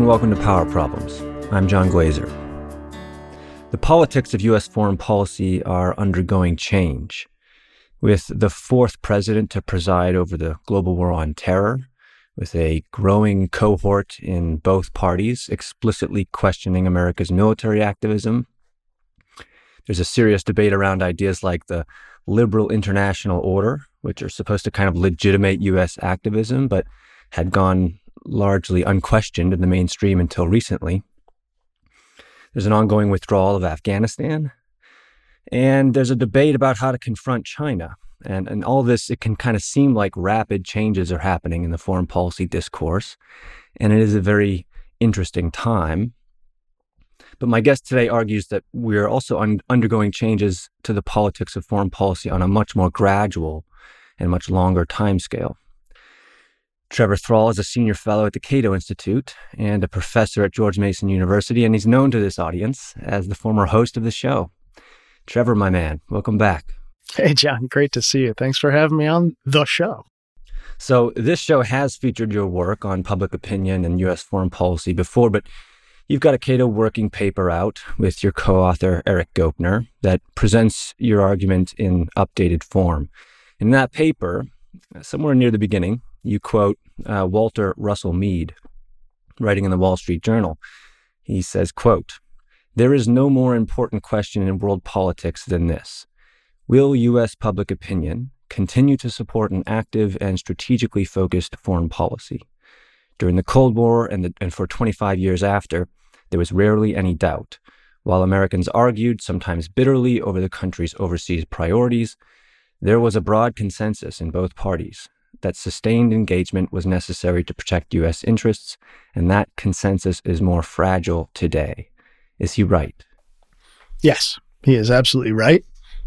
and welcome to Power Problems. I'm John Glazer. The politics of U.S. foreign policy are undergoing change. With the fourth president to preside over the global war on terror, with a growing cohort in both parties explicitly questioning America's military activism, there's a serious debate around ideas like the liberal international order, which are supposed to kind of legitimate U.S. activism, but had gone largely unquestioned in the mainstream until recently. There's an ongoing withdrawal of Afghanistan, and there's a debate about how to confront China. And all this, it can kind of seem like rapid changes are happening in the foreign policy discourse, and it is a very interesting time. But my guest today argues that we're also undergoing changes to the politics of foreign policy on a much more gradual and much longer timescale. Trevor Thrall is a senior fellow at the Cato Institute and a professor at George Mason University, and he's known to this audience as the former host of the show. Trevor, my man, welcome back. Hey, John, great to see you. Thanks for having me on the show. So this show has featured your work on public opinion and U.S. foreign policy before, but you've got a Cato working paper out with your co-author, Eric Goepner, that presents your argument in updated form. In that paper, somewhere near the beginning, you quote Walter Russell Mead, writing in the Wall Street Journal. He says, quote, "There is no more important question in world politics than this. Will U.S. public opinion continue to support an active and strategically focused foreign policy? During the Cold War and for 25 years after, there was rarely any doubt. While Americans argued, sometimes bitterly, over the country's overseas priorities, there was a broad consensus in both parties that sustained engagement was necessary to protect U.S. interests, and that consensus is more fragile today." Is he right? Yes, he is absolutely right.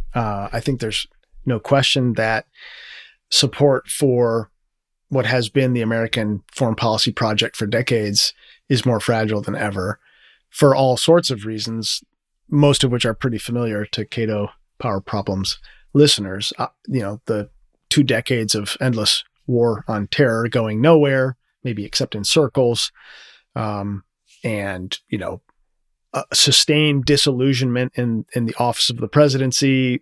I think there's no question that support for what has been the American foreign policy project for decades is more fragile than ever for all sorts of reasons, most of which are pretty familiar to Cato Power Problems listeners. The 2 decades of endless war on terror going nowhere, maybe except in circles, and sustained disillusionment in the office of the presidency.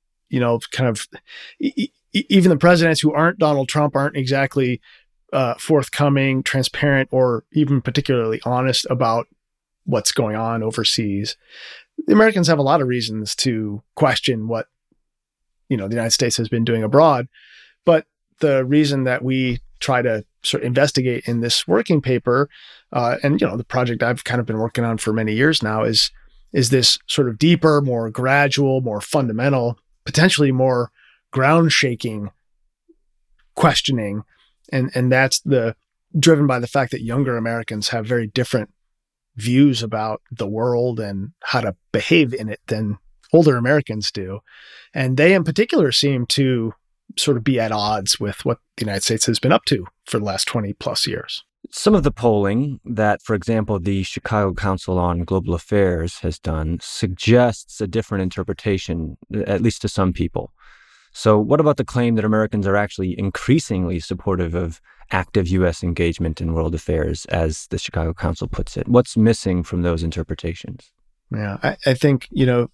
Even the presidents who aren't Donald Trump aren't exactly forthcoming, transparent, or even particularly honest about what's going on overseas. The Americans have a lot of reasons to question what the United States has been doing abroad, but the reason that we try to sort of investigate in this working paper, and the project I've kind of been working on for many years now, is this sort of deeper, more gradual, more fundamental, potentially more ground-shaking questioning, and that's driven by the fact that younger Americans have very different views about the world and how to behave in it than older Americans do, and they in particular seem to sort of be at odds with what the United States has been up to for the last 20 plus years. Some of the polling that, for example, the Chicago Council on Global Affairs has done suggests a different interpretation, at least to some people. So what about the claim that Americans are actually increasingly supportive of active U.S. engagement in world affairs, as the Chicago Council puts it? What's missing from those interpretations? Yeah, I think, there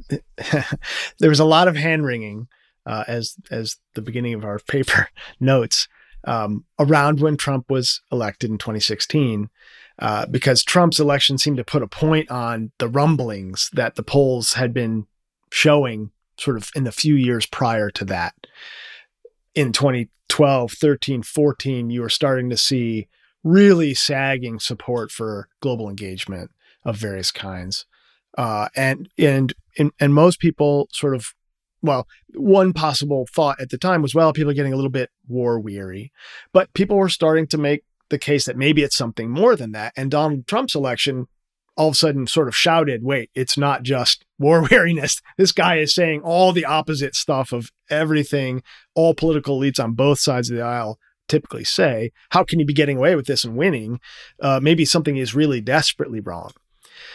was a lot of hand-wringing, as the beginning of our paper notes, around when Trump was elected in 2016, because Trump's election seemed to put a point on the rumblings that the polls had been showing sort of in the few years prior to that. In 2012, 13, 14, you were starting to see really sagging support for global engagement of various kinds. And most people sort of, one possible thought at the time was, people are getting a little bit war weary, but people were starting to make the case that maybe it's something more than that. And Donald Trump's election all of a sudden sort of shouted, wait, it's not just war weariness. This guy is saying all the opposite stuff of everything all political elites on both sides of the aisle typically say. How can you be getting away with this and winning? Maybe something is really desperately wrong.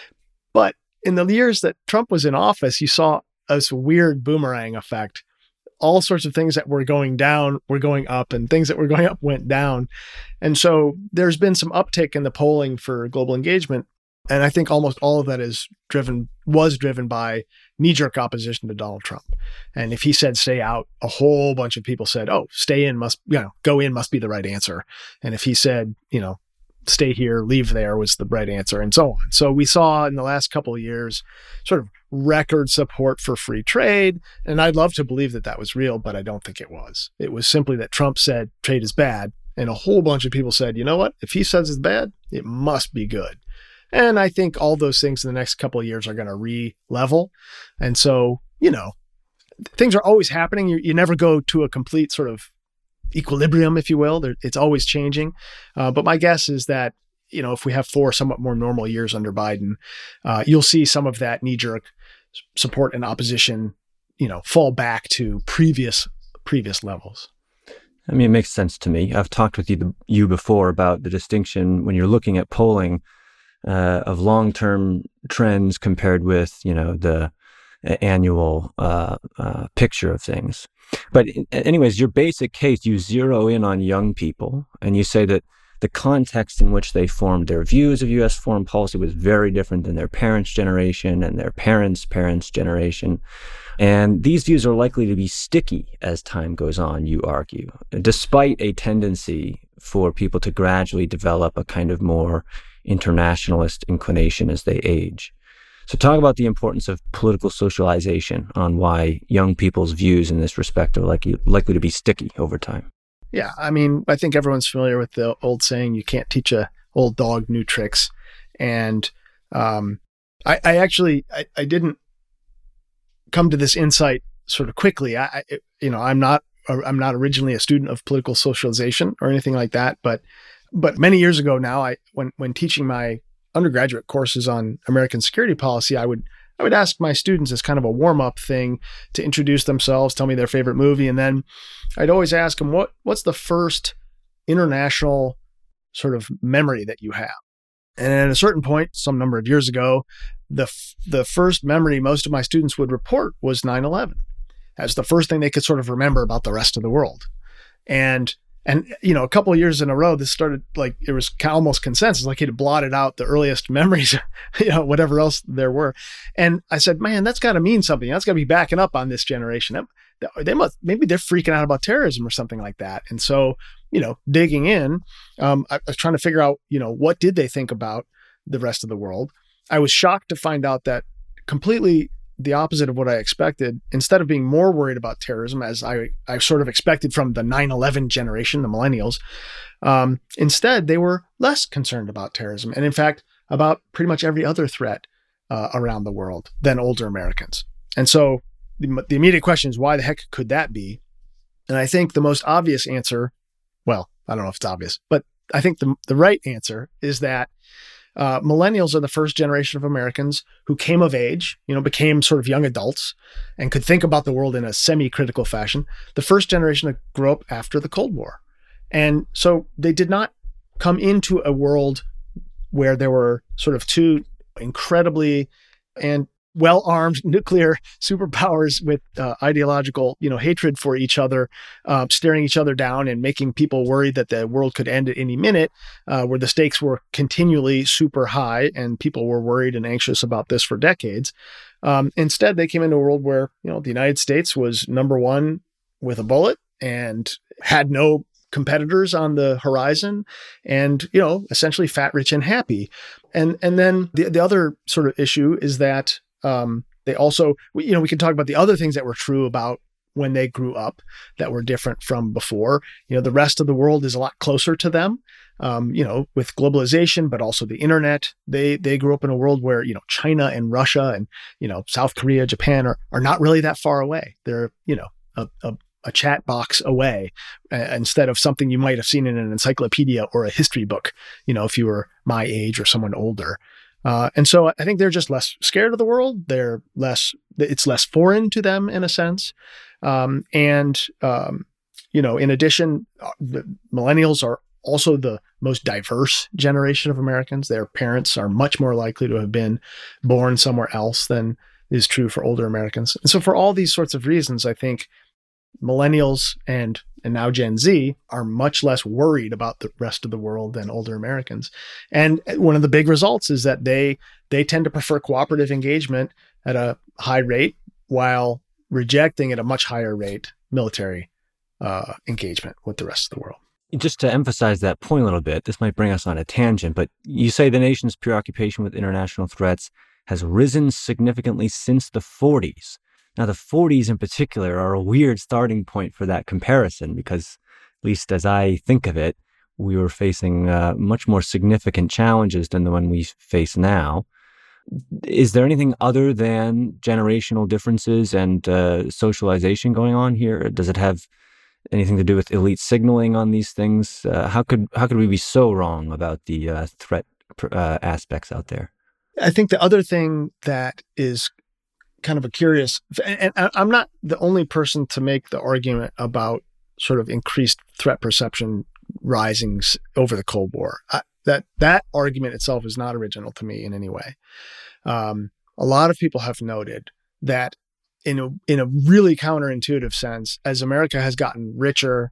But in the years that Trump was in office, you saw a weird boomerang effect all sorts of things that were going down were going up, and things that were going up went down. And so there's been some uptick in the polling for global engagement. And I think almost all of that was driven by knee-jerk opposition to Donald Trump. And if he said stay out, a whole bunch of people said, oh, go in must be the right answer. And if he said, stay here, leave there was the right answer, and so on. So we saw in the last couple of years sort of record support for free trade. And I'd love to believe that that was real, but I don't think it was. It was simply that Trump said trade is bad. And a whole bunch of people said, you know what? If he says it's bad, it must be good. And I think all those things in the next couple of years are going to re-level. And so, things are always happening. You never go to a complete sort of equilibrium, if you will. It's always changing. But my guess is that, if we have 4 somewhat more normal years under Biden, you'll see some of that knee-jerk support and opposition, fall back to previous levels. I mean, it makes sense to me. I've talked with you before about the distinction when you're looking at polling of long-term trends compared with, the annual picture of things. But anyways, your basic case, you zero in on young people, and you say that the context in which they formed their views of U.S. foreign policy was very different than their parents' generation and their parents' generation. And these views are likely to be sticky as time goes on, you argue, despite a tendency for people to gradually develop a kind of more internationalist inclination as they age. So talk about the importance of political socialization on why young people's views in this respect are likely to be sticky over time. Yeah, I mean, I think everyone's familiar with the old saying, you can't teach a old dog new tricks. And I didn't come to this insight sort of quickly. I'm not originally a student of political socialization or anything like that, but many years ago now, when teaching my undergraduate courses on American security policy, I would ask my students as kind of a warm-up thing to introduce themselves, tell me their favorite movie, and then I'd always ask them, what's the first international sort of memory that you have? And at a certain point, some number of years ago, the first memory most of my students would report was 9/11. That's the first thing they could sort of remember about the rest of the world. And a couple of years in a row, this started it was almost consensus, like he'd blotted out the earliest memories, whatever else there were. And I said, man, that's got to mean something. That's got to be backing up on this generation. Maybe they're freaking out about terrorism or something like that. And so, digging in, I was trying to figure out, what did they think about the rest of the world? I was shocked to find out that completely the opposite of what I expected. Instead of being more worried about terrorism, as I sort of expected from the 9/11 generation, the millennials, instead they were less concerned about terrorism, and in fact about pretty much every other threat around the world than older Americans. And so the immediate question is, why the heck could that be? And I think the most obvious answer, well, I don't know if it's obvious, but I think the right answer is that millennials are the first generation of Americans who came of age, became sort of young adults and could think about the world in a semi-critical fashion. The first generation that grew up after the Cold War. And so they did not come into a world where there were sort of two incredibly and well-armed nuclear superpowers with ideological, hatred for each other, staring each other down and making people worried that the world could end at any minute, where the stakes were continually super high and people were worried and anxious about this for decades. Instead, they came into a world where, the United States was number one with a bullet and had no competitors on the horizon and, essentially fat, rich, and happy. And then the other sort of issue is that they also, we can talk about the other things that were true about when they grew up that were different from before. The rest of the world is a lot closer to them, with globalization, but also the internet. They grew up in a world where, China and Russia and, South Korea, Japan are not really that far away. They're, a chat box away instead of something you might have seen in an encyclopedia or a history book, if you were my age or someone older. And so I think they're just less scared of the world. It's less foreign to them in a sense. In addition, the millennials are also the most diverse generation of Americans. Their parents are much more likely to have been born somewhere else than is true for older Americans. And so for all these sorts of reasons, I think millennials and now Gen Z are much less worried about the rest of the world than older Americans. And one of the big results is that they tend to prefer cooperative engagement at a high rate while rejecting at a much higher rate military engagement with the rest of the world. Just to emphasize that point a little bit, this might bring us on a tangent, but you say the nation's preoccupation with international threats has risen significantly since the 40s. Now, the 40s in particular are a weird starting point for that comparison because, at least as I think of it, we were facing much more significant challenges than the one we face now. Is there anything other than generational differences and socialization going on here? Does it have anything to do with elite signaling on these things? How could we be so wrong about the threat aspects out there? I think the other thing that is kind of a curious, and I'm not the only person to make the argument about sort of increased threat perception rising over the Cold War. That argument itself is not original to me in any way. A lot of people have noted that in a really counterintuitive sense, as America has gotten richer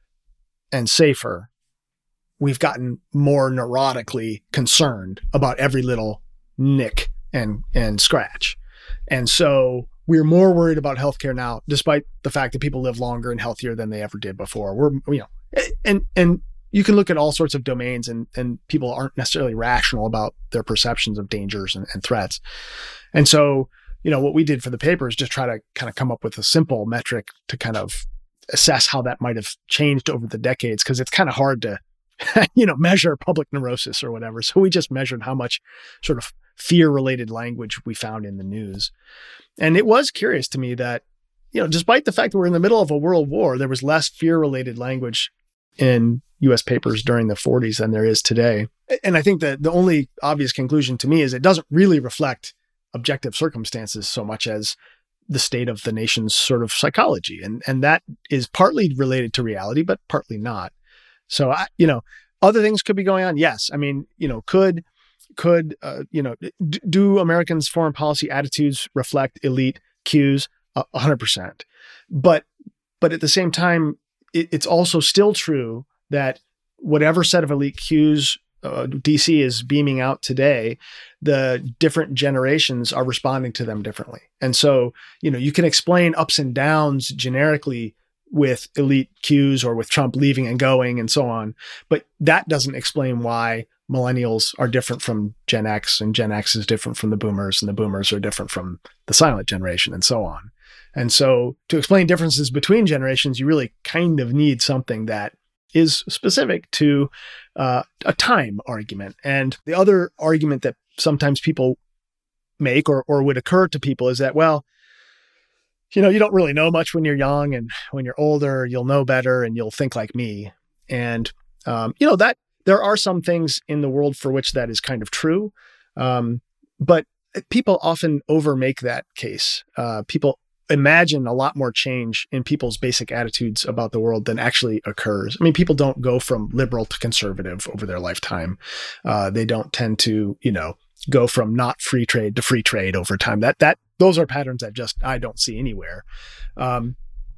and safer, we've gotten more neurotically concerned about every little nick and scratch. And so we're more worried about healthcare now, despite the fact that people live longer and healthier than they ever did before. And you can look at all sorts of domains and people aren't necessarily rational about their perceptions of dangers and threats. And so, what we did for the paper is just try to kind of come up with a simple metric to kind of assess how that might have changed over the decades, because it's kind of hard to, measure public neurosis or whatever. So we just measured how much sort of fear-related language we found in the news. And it was curious to me that, despite the fact that we're in the middle of a world war, there was less fear-related language in U.S. papers during the 40s than there is today. And I think that the only obvious conclusion to me is it doesn't really reflect objective circumstances so much as the state of the nation's sort of psychology. And that is partly related to reality, but partly not. So, other things could be going on. Yes. I mean, do Americans' foreign policy attitudes reflect elite cues? 100%. But at the same time, it's also still true that whatever set of elite cues DC is beaming out today, the different generations are responding to them differently. And so, you can explain ups and downs generically with elite cues or with Trump leaving and going and so on. But that doesn't explain why millennials are different from Gen X and Gen X is different from the boomers and the boomers are different from the silent generation and so on. And so to explain differences between generations, you really kind of need something that is specific to a time argument. And the other argument that sometimes people make or would occur to people is that, well, you don't really know much when you're young, and when you're older, you'll know better and you'll think like me. And, that there are some things in the world for which that is kind of true. But people often overmake that case. People imagine a lot more change in people's basic attitudes about the world than actually occurs. I mean, people don't go from liberal to conservative over their lifetime. They don't tend to, go from not free trade to free trade over time. Those are patterns that I don't see anywhere. And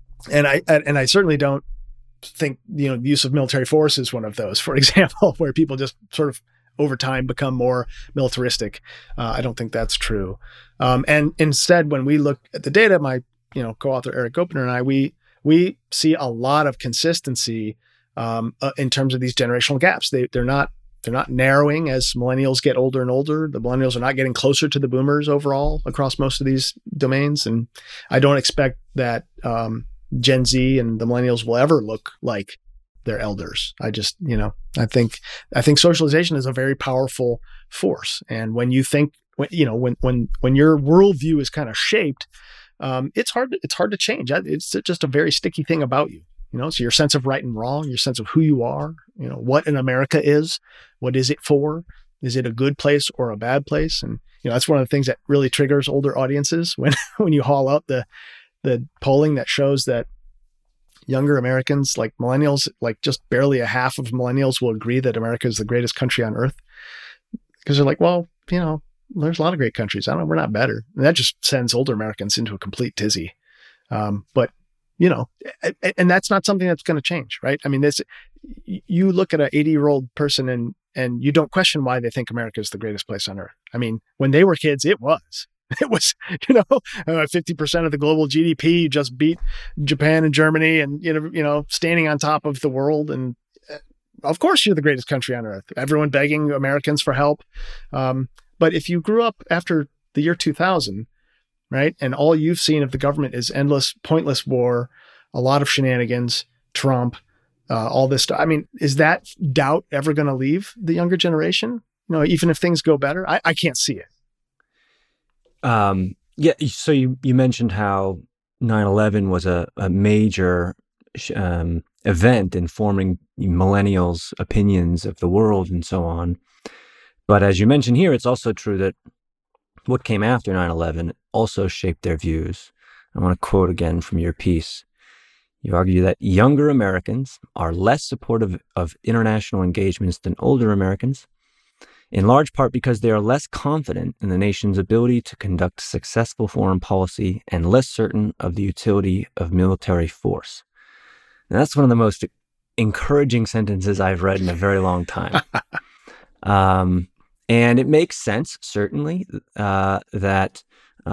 I certainly don't think, the use of military force is one of those, for example, where people just sort of over time become more militaristic. I don't think that's true. And instead, when we look at the data, my co-author Eric Gopiner and I, we see a lot of consistency in terms of these generational gaps. They're not narrowing as millennials get older and older. The millennials are not getting closer to the boomers overall across most of these domains. And I don't expect that Gen Z and the millennials will ever look like their elders. I just, I think socialization is a very powerful force. And when you think, when your worldview is kind of shaped, it's hard to change. It's just a very sticky thing about you. So your sense of right and wrong, your sense of who you are, what an America is, what is it for? Is it a good place or a bad place? And, that's one of the things that really triggers older audiences when you haul out the polling that shows that younger Americans, like millennials, like just barely a half of millennials will agree that America is the greatest country on earth. Because they're like, well, there's a lot of great countries. We're not better. And that just sends older Americans into a complete tizzy. But and that's not something that's going to change, right? I mean, you look at an 80-year-old person and you don't question why they think America is the greatest place on earth. I mean, when they were kids, it was. It was, 50% of the global GDP, just beat Japan and Germany, and standing on top of the world. And of course, you're the greatest country on earth. Everyone begging Americans for help. But if you grew up after the year 2000, right, and all you've seen of the government is endless, pointless war, a lot of shenanigans, Trump, all this stuff. I mean, is that doubt ever going to leave the younger generation? Even if things go better, I can't see it. Yeah. So you mentioned how 9/11 was a major event in forming millennials' opinions of the world and so on. But as you mentioned here, it's also true that what came after 9/11 also shaped their views. I want to quote again from your piece. You argue that younger Americans are less supportive of international engagements than older Americans, in large part because they are less confident in the nation's ability to conduct successful foreign policy and less certain of the utility of military force. And that's one of the most encouraging sentences I've read in a very long time. And it makes sense, certainly, that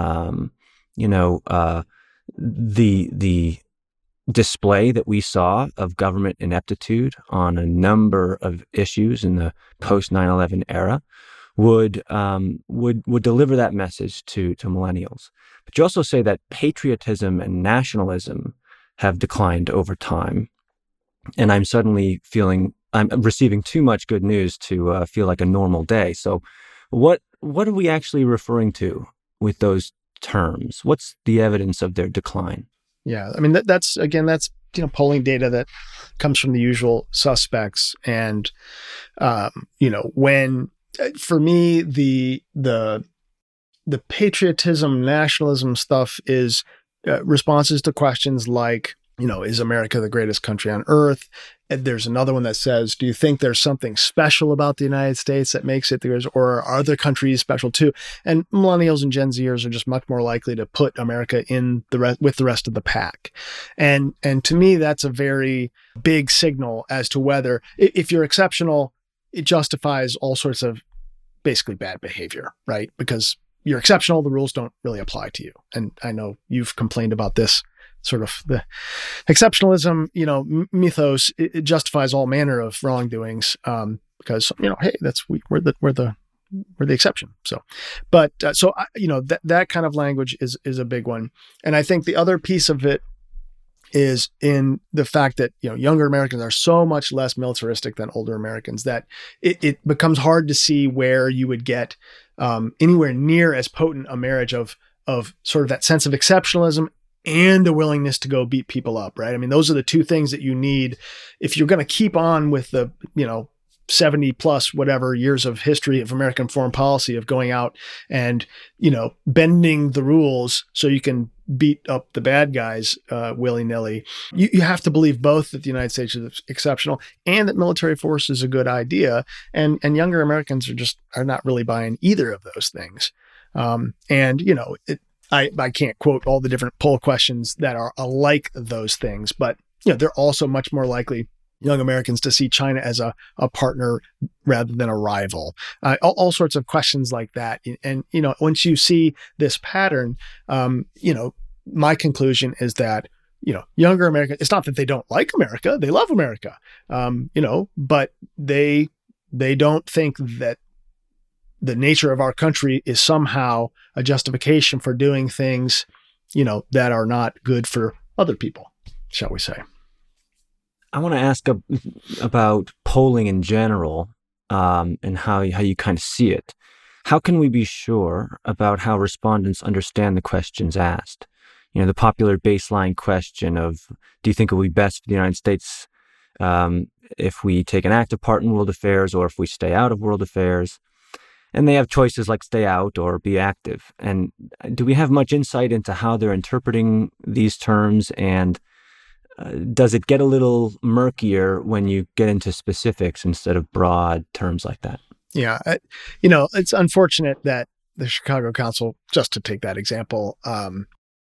the display that we saw of government ineptitude on a number of issues in the post 9/11 era would deliver that message to millennials. But you also say that patriotism and nationalism have declined over time, and I'm receiving too much good news to feel like a normal day. So, what are we actually referring to with those terms? What's the evidence of their decline? Yeah, I mean that's polling data that comes from the usual suspects, and when for me the patriotism nationalism stuff is responses to questions like, is America the greatest country on earth? And there's another one that says, do you think there's something special about the United States that makes it theirs, or are other countries special too? And millennials and Gen Zers are just much more likely to put America in with the rest of the pack. And to me, that's a very big signal as to whether, if you're exceptional, it justifies all sorts of basically bad behavior, right? Because you're exceptional, the rules don't really apply to you. And I know you've complained about this sort of the exceptionalism, mythos. It justifies all manner of wrongdoings because hey, we're the exception. So, but that kind of language is a big one. And I think the other piece of it is in the fact that younger Americans are so much less militaristic than older Americans that it becomes hard to see where you would get anywhere near as potent a marriage of sort of that sense of exceptionalism and a willingness to go beat people up, right? I mean, those are the two things that you need if you're going to keep on with the 70 plus whatever years of history of American foreign policy of going out and bending the rules so you can beat up the bad guys willy-nilly. You have to believe both that the United States is exceptional and that military force is a good idea. And younger Americans are not really buying either of those things. I can't quote all the different poll questions that are alike those things, but they're also much more likely, young Americans, to see China as a partner rather than a rival. All sorts of questions like that. And once you see this pattern, my conclusion is that younger Americans, it's not that they don't like America, they love America, but they don't think that the nature of our country is somehow a justification for doing things, that are not good for other people, shall we say. I want to ask about polling in general, and how you kind of see it. How can we be sure about how respondents understand the questions asked? The popular baseline question of, do you think it would be best for the United States if we take an active part in world affairs or if we stay out of world affairs? And they have choices like stay out or be active. And do we have much insight into how they're interpreting these terms? And does it get a little murkier when you get into specifics instead of broad terms like that? Yeah. It's unfortunate that the Chicago Council, just to take that example,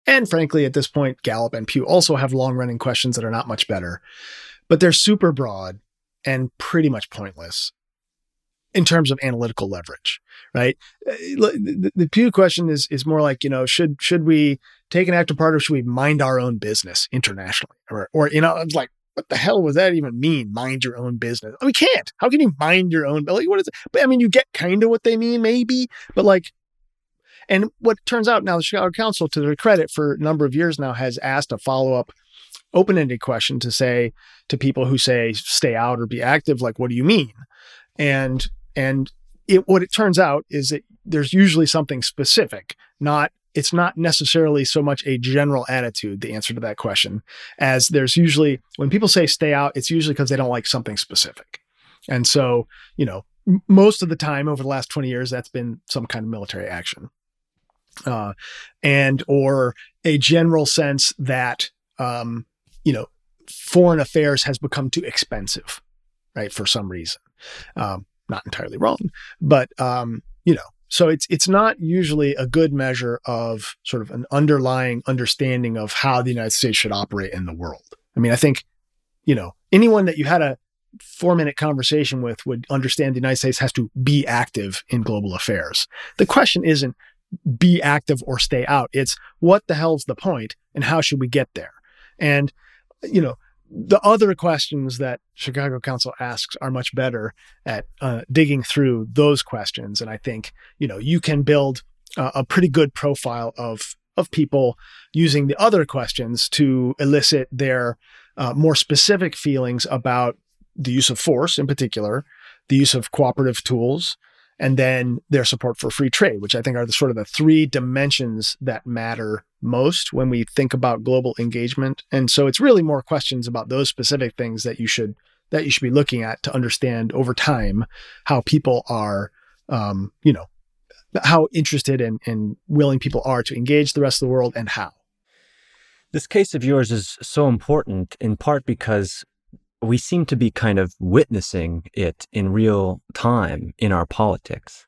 And frankly, at this point, Gallup and Pew also have long-running questions that are not much better, but they're super broad and pretty much pointless in terms of analytical leverage, right? The Pew question is more like, should we take an active part or should we mind our own business internationally? Or I was like, what the hell would that even mean? Mind your own business. We can't. How can you mind your own? Like, what is it? But I mean, you get kind of what they mean, maybe, but like, and what turns out now, the Chicago Council, to their credit, for a number of years now, has asked a follow-up open-ended question to say to people who say stay out or be active, like, what do you mean? And what it turns out is that there's usually something specific, it's not necessarily so much a general attitude, the answer to that question, as there's usually, when people say stay out, it's usually because they don't like something specific. And so, most of the time over the last 20 years, that's been some kind of military action. Or a general sense that, foreign affairs has become too expensive, right? For some reason. Not entirely wrong, but, so it's not usually a good measure of sort of an underlying understanding of how the United States should operate in the world. I mean, I think, anyone that you had a 4-minute conversation with would understand the United States has to be active in global affairs. The question isn't be active or stay out. It's what the hell's the point and how should we get there? And, the other questions that Chicago Council asks are much better at digging through those questions. And I think, you can build a pretty good profile of people using the other questions to elicit their more specific feelings about the use of force in particular, the use of cooperative tools, and then their support for free trade, which I think are the 3 dimensions that matter most when we think about global engagement. And so it's really more questions about those specific things that you should be looking at to understand over time how people are, how interested and willing people are to engage the rest of the world and how. This case of yours is so important in part because we seem to be kind of witnessing it in real time in our politics.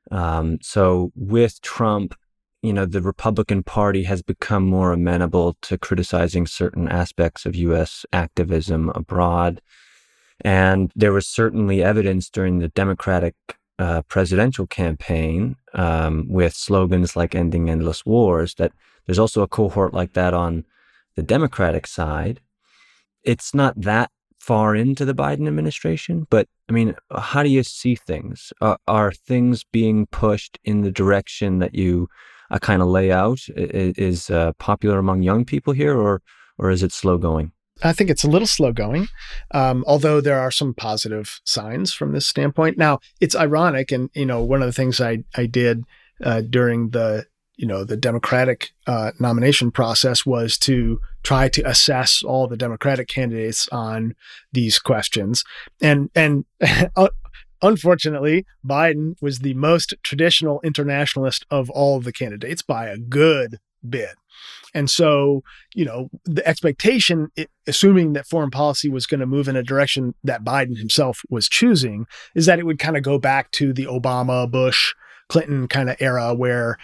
So with Trump, the Republican Party has become more amenable to criticizing certain aspects of U.S. activism abroad. And there was certainly evidence during the Democratic presidential campaign with slogans like ending endless wars that there's also a cohort like that on the Democratic side. It's not that far into the Biden administration, but I mean, how do you see things? Are things being pushed in the direction that you kind of lay out? Is popular among young people here, or is it slow going? I think it's a little slow going, although there are some positive signs from this standpoint. Now, it's ironic, and one of the things I did during the Democratic nomination process was to try to assess all the Democratic candidates on these questions. And unfortunately, Biden was the most traditional internationalist of all of the candidates by a good bit. And so, the expectation, assuming that foreign policy was going to move in a direction that Biden himself was choosing, is that it would kind of go back to the Obama, Bush, Clinton kind of era where,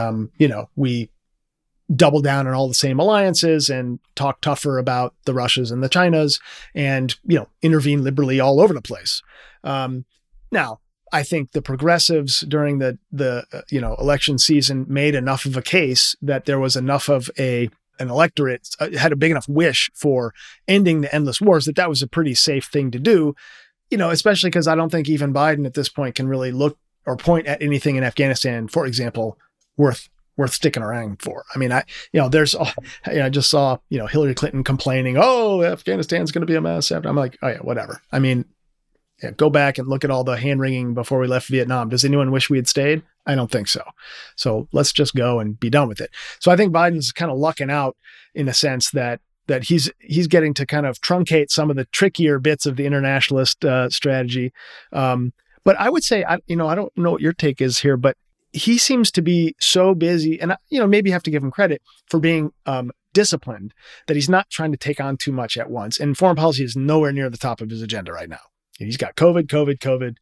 we double down on all the same alliances and talk tougher about the Russias and the Chinas and, intervene liberally all over the place. Now, I think the progressives during the election season made enough of a case that there was enough of an electorate, had a big enough wish for ending the endless wars that was a pretty safe thing to do, especially because I don't think even Biden at this point can really look or point at anything in Afghanistan, for example, worth sticking around for. I mean, I just saw, Hillary Clinton complaining, oh, Afghanistan's going to be a mess. I'm like, oh yeah, whatever. I mean, go back and look at all the hand wringing before we left Vietnam. Does anyone wish we had stayed? I don't think so. So let's just go and be done with it. So I think Biden's kind of lucking out in a sense that he's getting to kind of truncate some of the trickier bits of the internationalist strategy. But I would say, I don't know what your take is here, but he seems to be so busy, and maybe you have to give him credit for being disciplined, that he's not trying to take on too much at once. And foreign policy is nowhere near the top of his agenda right now. He's got COVID,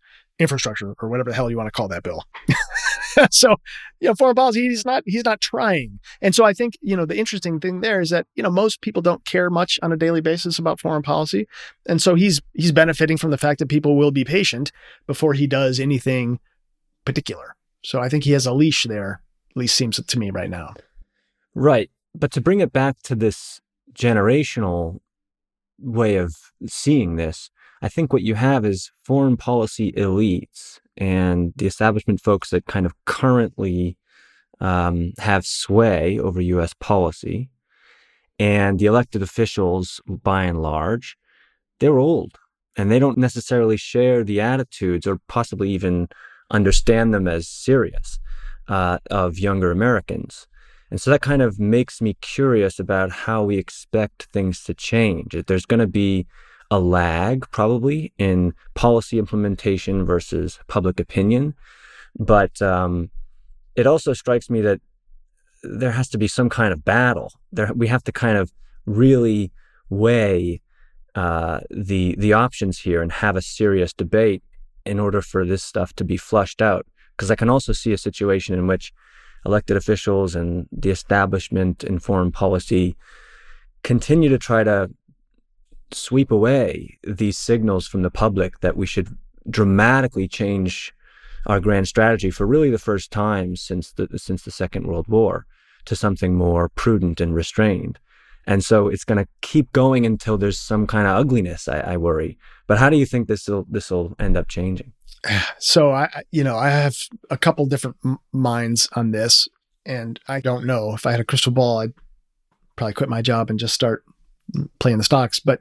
infrastructure or whatever the hell you want to call that bill. So, foreign policy, he's not trying. And so I think, the interesting thing there is that, most people don't care much on a daily basis about foreign policy. And so he's benefiting from the fact that people will be patient before he does anything particular. So I think he has a leash there, at least seems to me right now. Right. But to bring it back to this generational way of seeing this, I think what you have is foreign policy elites and the establishment folks that kind of currently have sway over U.S. policy, and the elected officials, by and large, they're old, and they don't necessarily share the attitudes or possibly even understand them as serious of younger Americans. And so that kind of makes me curious about how we expect things to change. There's going to be a lag probably in policy implementation versus public opinion. But it also strikes me that there has to be some kind of battle. We have to kind of really weigh the options here and have a serious debate in order for this stuff to be flushed out. Because I can also see a situation in which elected officials and the establishment in foreign policy continue to try to sweep away these signals from the public that we should dramatically change our grand strategy for really the first time since the Second World War to something more prudent and restrained. And so it's going to keep going until there's some kind of ugliness, I worry. But how do you think this will end up changing? So I have a couple different minds on this, and I don't know. If I had a crystal ball, I'd probably quit my job and just start playing the stocks. But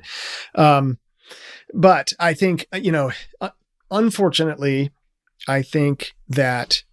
I think, unfortunately, I think that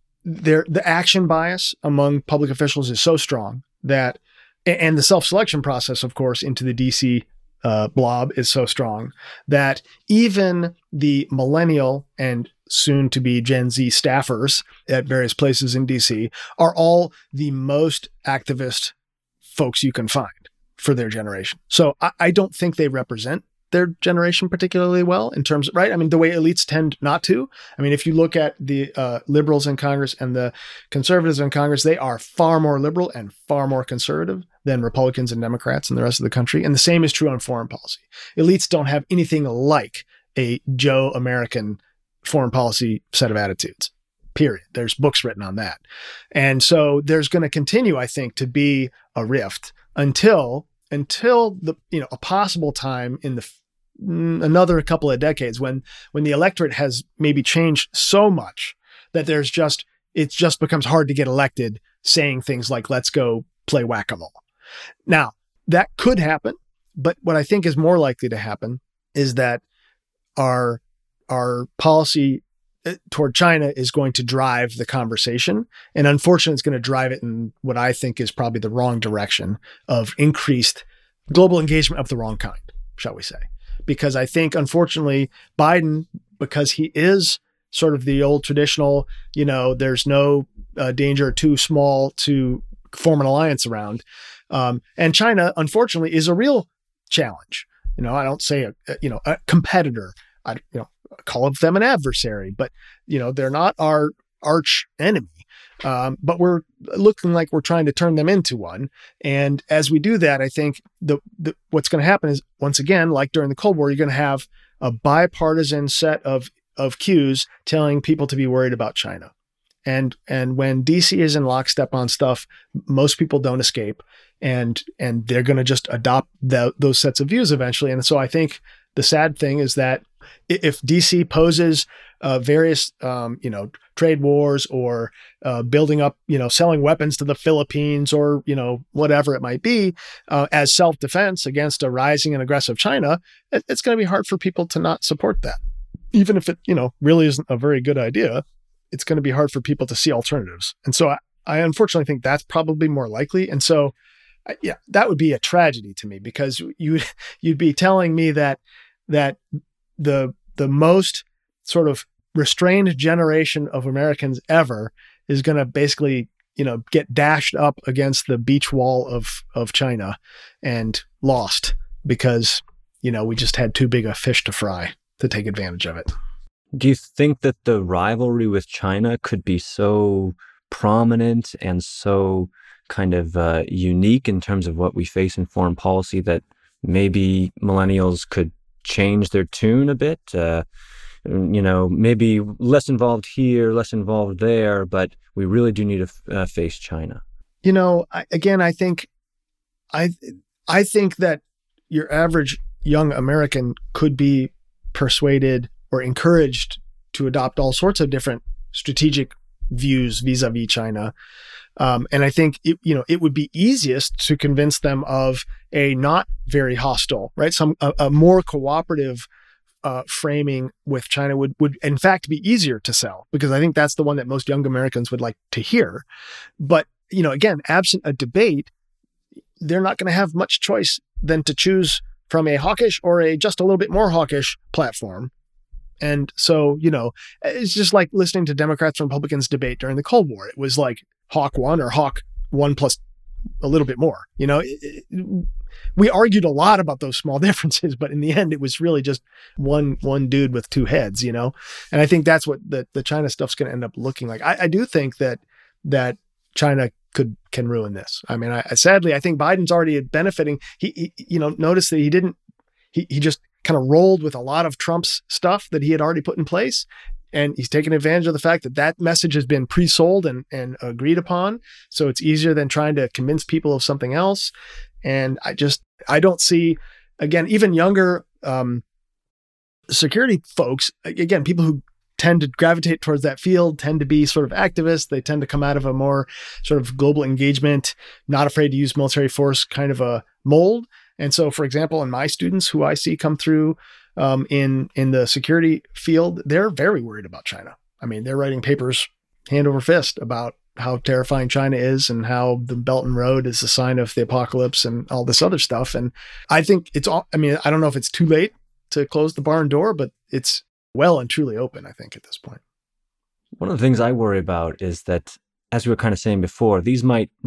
the action bias among public officials is so strong that, and the self-selection process, of course, into the DC blob is so strong that even the millennial and soon to be Gen Z staffers at various places in DC are all the most activist folks you can find for their generation. So I don't think they represent their generation particularly well in terms of, right? I mean, the way elites tend not to. I mean, if you look at the liberals in Congress and the conservatives in Congress, they are far more liberal and far more conservative than Republicans and Democrats and the rest of the country. And the same is true on foreign policy. Elites don't have anything like a Joe American foreign policy set of attitudes, period. There's books written on that. And so there's going to continue, I think, to be a rift until the, a possible time in another couple of decades when the electorate has maybe changed so much that it just becomes hard to get elected saying things like, let's go play whack-a-mole. Now, that could happen, but what I think is more likely to happen is that our policy toward China is going to drive the conversation. And unfortunately, it's going to drive it in what I think is probably the wrong direction of increased global engagement of the wrong kind, shall we say. Because I think, unfortunately, Biden, because he is sort of the old traditional, there's no danger too small to form an alliance around. And China, unfortunately, is a real challenge. I don't say a competitor. I call them an adversary, but they're not our arch enemy. But we're looking like we're trying to turn them into one. And as we do that, I think what's going to happen is, once again, like during the Cold War, you're going to have a bipartisan set of cues telling people to be worried about China. And when DC is in lockstep on stuff, most people don't escape, and they're going to just adopt those sets of views eventually. And so I think the sad thing is that if DC poses various, trade wars or building up, selling weapons to the Philippines or, whatever it might be, as self-defense against a rising and aggressive China, it's going to be hard for people to not support that. Even if it, really isn't a very good idea, it's going to be hard for people to see alternatives. And so I unfortunately think that's probably more likely. And so, that would be a tragedy to me, because you'd be telling me that the most sort of restrained generation of Americans ever is going to basically, get dashed up against the beach wall of China and lost because, we just had too big a fish to fry to take advantage of it. Do you think that the rivalry with China could be so prominent and so kind of unique in terms of what we face in foreign policy that maybe millennials could change their tune a bit? Maybe less involved here, less involved there, but we really do need to face China. I think that your average young American could be persuaded or encouraged to adopt all sorts of different strategic views vis-a-vis China. And I think it would be easiest to convince them of a not very hostile, right? A more cooperative framing with China would in fact be easier to sell, because I think that's the one that most young Americans would like to hear. But, again, absent a debate, they're not going to have much choice than to choose from a hawkish or a just a little bit more hawkish platform. And so, it's just like listening to Democrats and Republicans debate during the Cold War. It was like Hawk 1 or Hawk 1 plus a little bit more. We argued a lot about those small differences, but in the end, it was really just one dude with two heads, And I think that's what the China stuff's going to end up looking like. I do think that China can ruin this. I mean, sadly, I think Biden's already benefiting. He notice that he just kind of rolled with a lot of Trump's stuff that he had already put in place. And he's taken advantage of the fact that message has been pre-sold and agreed upon. So it's easier than trying to convince people of something else. And I don't see, again, even younger security folks, again, people who tend to gravitate towards that field, tend to be sort of activists. They tend to come out of a more sort of global engagement, not afraid to use military force kind of a mold. And so, for example, in my students who I see come through in the security field, they're very worried about China. I mean, they're writing papers hand over fist about how terrifying China is and how the Belt and Road is a sign of the apocalypse and all this other stuff. And I think I don't know if it's too late to close the barn door, but it's well and truly open, I think, at this point. One of the things I worry about is that, as we were kind of saying before, these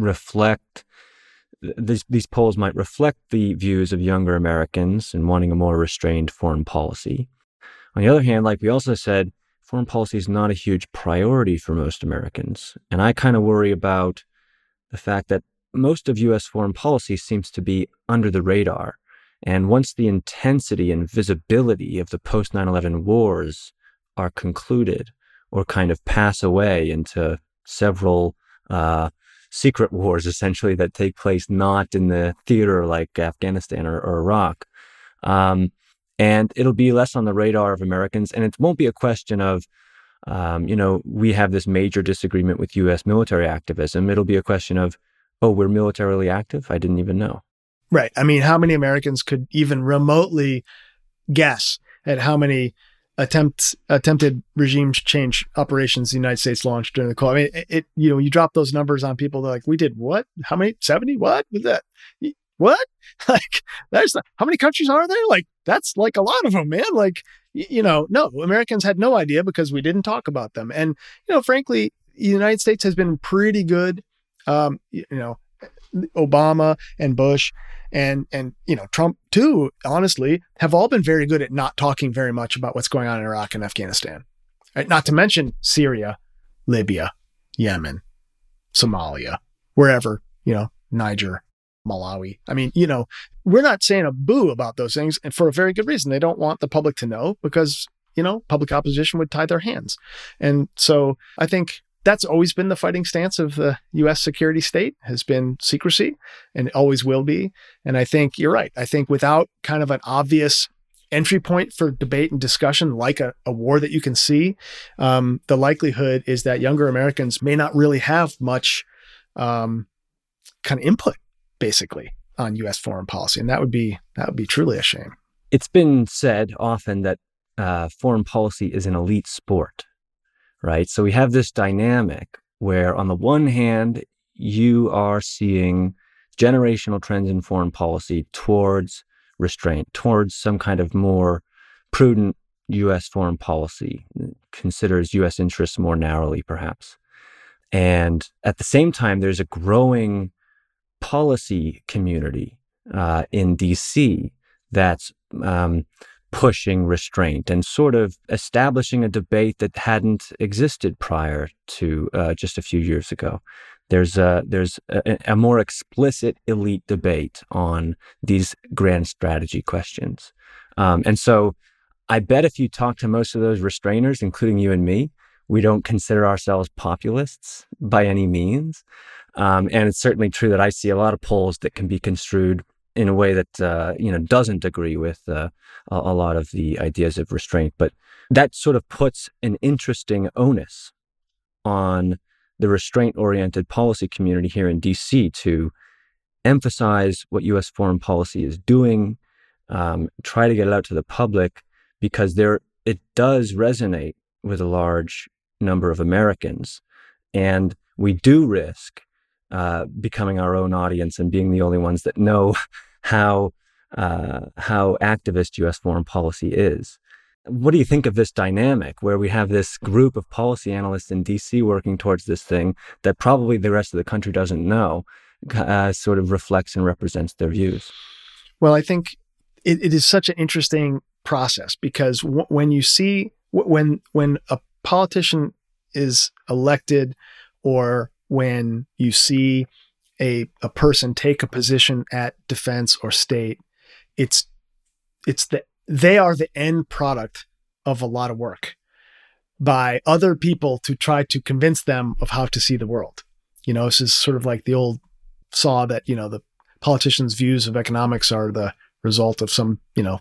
polls might reflect the views of younger Americans in wanting a more restrained foreign policy. On the other hand, like we also said, foreign policy is not a huge priority for most Americans. And I kind of worry about the fact that most of U.S. foreign policy seems to be under the radar. And once the intensity and visibility of the post 9/11 wars are concluded or kind of pass away into several secret wars, essentially, that take place not in the theater like Afghanistan or Iraq. And it'll be less on the radar of Americans. And it won't be a question of, we have this major disagreement with U.S. military activism. It'll be a question of, oh, we're militarily active? I didn't even know. Right. I mean, how many Americans could even remotely guess at how many attempted regime change operations the United States launched during the Cold War? I mean, you drop those numbers on people, they're like, we did what? How many? 70? What was that? What? Like, how many countries are there? Like, that's like a lot of them, man. Like, no, Americans had no idea because we didn't talk about them. And, frankly, the United States has been pretty good. Obama and Bush and Trump too, honestly, have all been very good at not talking very much about what's going on in Iraq and Afghanistan. Right? Not to mention Syria, Libya, Yemen, Somalia, wherever, Niger, Malawi. I mean, we're not saying a boo about those things, and for a very good reason. They don't want the public to know because, public opposition would tie their hands. And so I think that's always been the fighting stance of the U.S. security state, has been secrecy, and it always will be. And I think you're right. I think without kind of an obvious entry point for debate and discussion, like a war that you can see, the likelihood is that younger Americans may not really have much kind of input, basically, on U.S. foreign policy. And that would be truly a shame. It's been said often that foreign policy is an elite sport. Right. So we have this dynamic where, on the one hand, you are seeing generational trends in foreign policy towards restraint, towards some kind of more prudent U.S. foreign policy, considers U.S. interests more narrowly, perhaps. And at the same time, there's a growing policy community in D.C. that's pushing restraint and sort of establishing a debate that hadn't existed prior to just a few years ago. There's a more explicit elite debate on these grand strategy questions. And so I bet if you talk to most of those restrainers, including you and me, we don't consider ourselves populists by any means. And it's certainly true that I see a lot of polls that can be construed in a way that doesn't agree with a lot of the ideas of restraint. But that sort of puts an interesting onus on the restraint-oriented policy community here in DC to emphasize what U.S. foreign policy is doing, try to get it out to the public, because it does resonate with a large number of Americans. And we do risk becoming our own audience and being the only ones that know how activist U.S. foreign policy is. What do you think of this dynamic where we have this group of policy analysts in D.C. working towards this thing that probably the rest of the country doesn't know, sort of reflects and represents their views? Well, I think it is such an interesting process because when you see when a politician is elected, or when you see a person take a position at defense or state, they are the end product of a lot of work by other people to try to convince them of how to see the world. This is sort of like the old saw that, the politicians' views of economics are the result of some,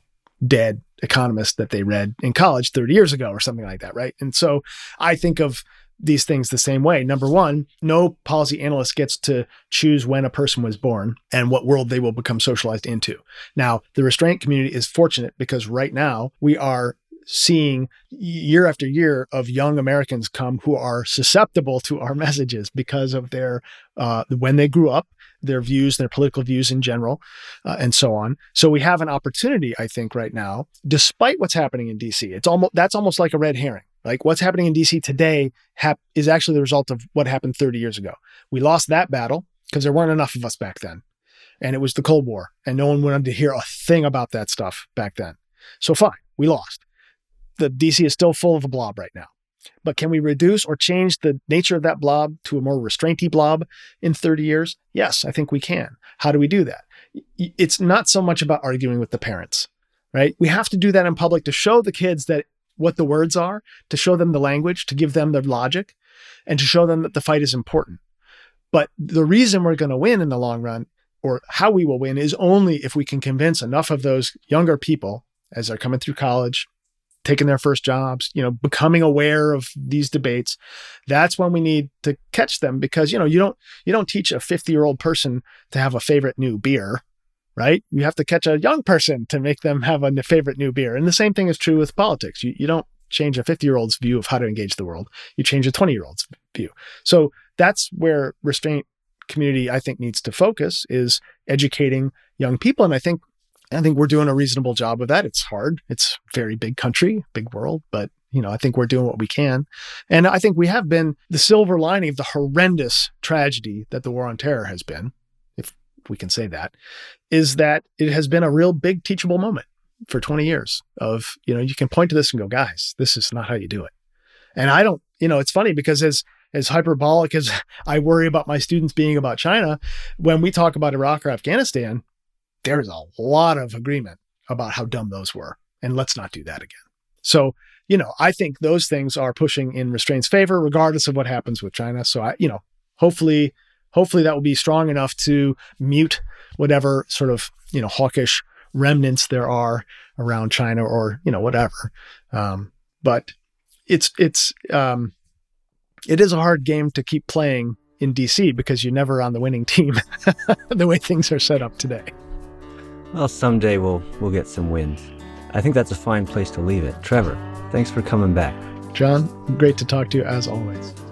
dead economist that they read in college 30 years ago or something like that, right? And so I think of these things the same way. Number one, no policy analyst gets to choose when a person was born and what world they will become socialized into. Now, the restraint community is fortunate because right now we are seeing year after year of young Americans come who are susceptible to our messages because of their, when they grew up, their views, their political views in general, and so on. So we have an opportunity, I think, right now, despite what's happening in DC. That's almost like a red herring. Like what's happening in DC today is actually the result of what happened 30 years ago. We lost that battle because there weren't enough of us back then. And it was the Cold War, and no one wanted to hear a thing about that stuff back then. So fine, we lost. The DC is still full of a blob right now. But can we reduce or change the nature of that blob to a more restrainty blob in 30 years? Yes, I think we can. How do we do that? It's not so much about arguing with the parents, right? We have to do that in public to show the kids that what the words are, to show them the language, to give them the logic, and to show them that the fight is important. But the reason we're going to win in the long run, or how we will win, is only if we can convince enough of those younger people as they're coming through college, taking their first jobs, becoming aware of these debates. That's when we need to catch them because, you don't teach a 50-year-old person to have a favorite new beer, right? You have to catch a young person to make them have a favorite new beer. And the same thing is true with politics. You don't change a 50-year-old's view of how to engage the world. You change a 20-year-old's view. So that's where restraint community, I think, needs to focus, is educating young people. And I think we're doing a reasonable job of that. It's hard. It's a very big country, big world, but I think we're doing what we can. And I think we have been the silver lining of the horrendous tragedy that the war on terror has been, if we can say that, is that it has been a real big teachable moment for 20 years of, you can point to this and go, guys, this is not how you do it. And I don't, it's funny because as hyperbolic as I worry about my students being about China, when we talk about Iraq or Afghanistan, there's a lot of agreement about how dumb those were. And let's not do that again. So, I think those things are pushing in restraint's favor, regardless of what happens with China. So hopefully that will be strong enough to mute whatever sort of, hawkish remnants there are around China or, whatever. But it is a hard game to keep playing in DC because you're never on the winning team the way things are set up today. Well, someday we'll get some wins. I think that's a fine place to leave it. Trevor, thanks for coming back. John, great to talk to you as always.